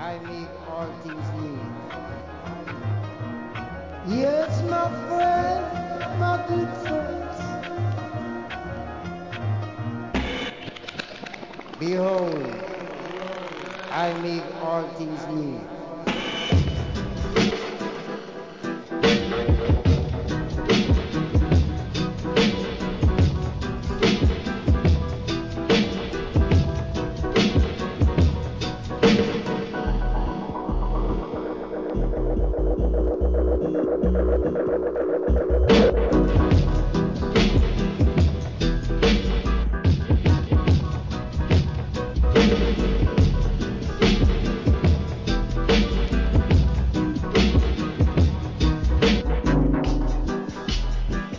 I make all things new. Yes, my friend, my good friends. Behold, I make all things new.